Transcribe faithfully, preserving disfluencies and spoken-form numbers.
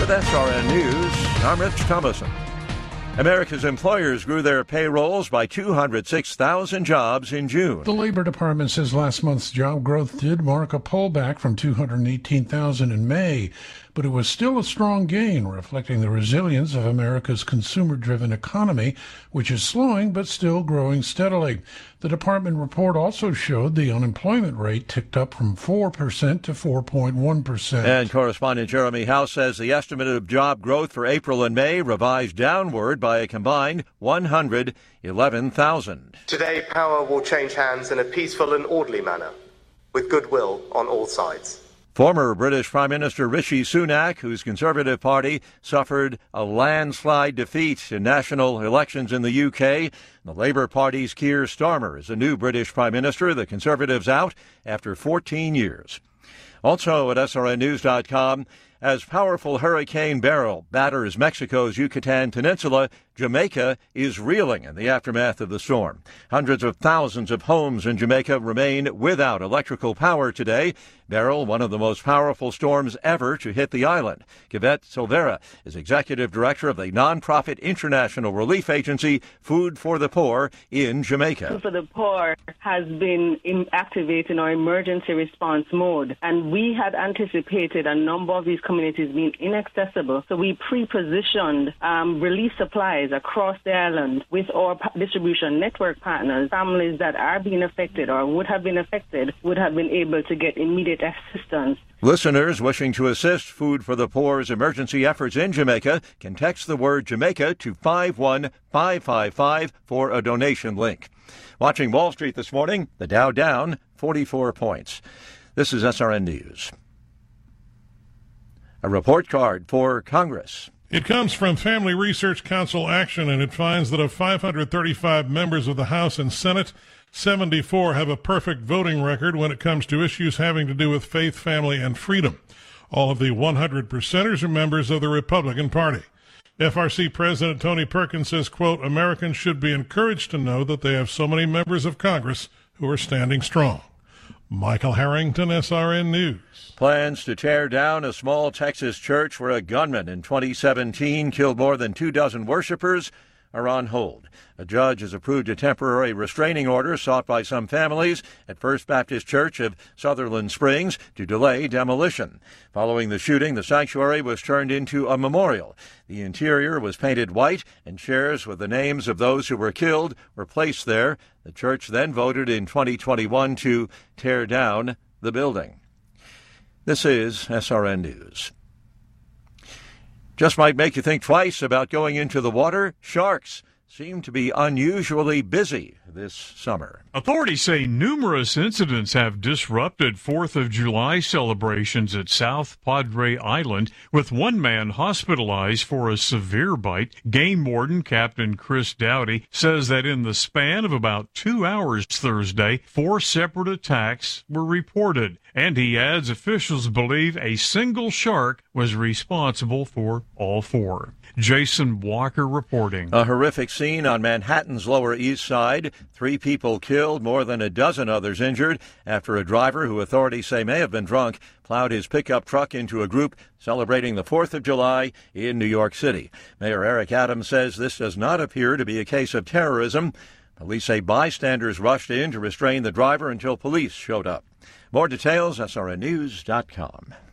With S R N News, I'm Rich Thomason. America's employers grew their payrolls by two hundred six thousand jobs in June. The Labor Department says last month's job growth did mark a pullback from two hundred eighteen thousand in May, but it was still a strong gain, reflecting the resilience of America's consumer-driven economy, which is slowing but still growing steadily. The department report also showed the unemployment rate ticked up from four percent to four point one percent. And correspondent Jeremy House says the estimate of job growth for April and May revised downward by a combined one hundred eleven thousand. Today, power will change hands in a peaceful and orderly manner, with goodwill on all sides. Former British Prime Minister Rishi Sunak, whose Conservative Party suffered a landslide defeat in national elections in the U K. The Labour Party's Keir Starmer is the new British Prime Minister. The Conservatives out after fourteen years. Also at S R N news dot com, as powerful Hurricane Beryl batters Mexico's Yucatan Peninsula, Jamaica is reeling in the aftermath of the storm. Hundreds of thousands of homes in Jamaica remain without electrical power today. Beryl, one of the most powerful storms ever to hit the island. Yvette Silvera is executive director of the nonprofit international relief agency Food for the Poor in Jamaica. Food for the Poor has been in activating our emergency response mode, and we had anticipated a number of these communities being inaccessible, so we pre-positioned um, relief supplies across the island with our distribution network partners. Families that are being affected or would have been affected would have been able to get immediate assistance. Listeners wishing to assist Food for the Poor's emergency efforts in Jamaica can text the word Jamaica to five one five five five for a donation link. Watching Wall Street this morning, the Dow down forty-four points. This is S R N News. A report card for Congress. It comes from Family Research Council Action, and it finds that of five hundred thirty-five members of the House and Senate, seventy-four have a perfect voting record when it comes to issues having to do with faith, family, and freedom. All of the one hundred percenters are members of the Republican Party. F R C President Tony Perkins says, quote, Americans should be encouraged to know that they have so many members of Congress who are standing strong. Michael Harrington, S R N News. Plans to tear down a small Texas church where a gunman in twenty seventeen killed more than two dozen worshipers are on hold. A judge has approved a temporary restraining order sought by some families at First Baptist Church of Sutherland Springs to delay demolition. Following the shooting, the sanctuary was turned into a memorial. The interior was painted white, and chairs with the names of those who were killed were placed there. The church then voted in twenty twenty-one to tear down the building. This is S R N News. Just might make you think twice about going into the water. Sharks seem to be unusually busy this summer. Authorities say numerous incidents have disrupted fourth of July celebrations at South Padre Island, with one man hospitalized for a severe bite. Game Warden Captain Chris Dowdy says that in the span of about two hours Thursday, four separate attacks were reported. And he adds officials believe a single shark was responsible for all four. Jason Walker reporting. A horrific scene on Manhattan's Lower East Side. Three people killed, more than a dozen others injured after a driver, who authorities say may have been drunk, plowed his pickup truck into a group celebrating the fourth of July in New York City. Mayor Eric Adams says this does not appear to be a case of terrorism. Police say bystanders rushed in to restrain the driver until police showed up. More details, S R N news dot com.